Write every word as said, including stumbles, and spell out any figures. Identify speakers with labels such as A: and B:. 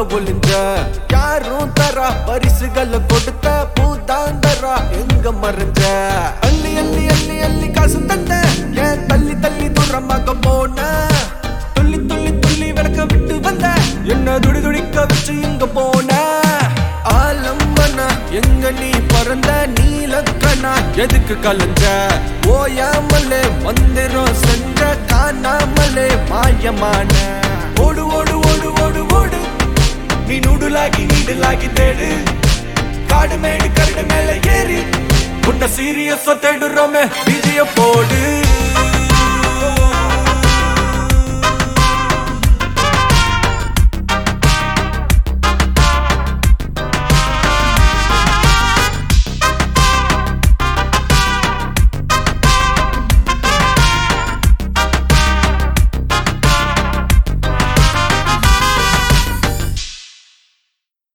A: ஒளிஞ்ச யாரும் தரா பரிசுகளை கொடுத்த பூதாந்தரா எங்க மறைஞ்ச அள்ளி அள்ளி அள்ளி அள்ளி காசு தந்த ஏன் தள்ளி தள்ளி தூரமாக போன துள்ளி துள்ளி துள்ளி விளக்க விட்டு வந்த என்ன துடி துடிக்க வச்சு இங்க போன ஆலம்பனா எங்க நீ பறந்த நீலக்கணா எதுக்கு கலஞ்ச ஓயாமலே மந்திரம் செஞ்ச காணாமலே மாயமான ஓடு ஓடு ஓடு ஓடு ஓடு நீ நூடுலாகி நீடுலாகி தேடு காடு மேடு கரடு மேல ஏறி உன்ன சீரியஸா தேடுறோமே விஜய போடு.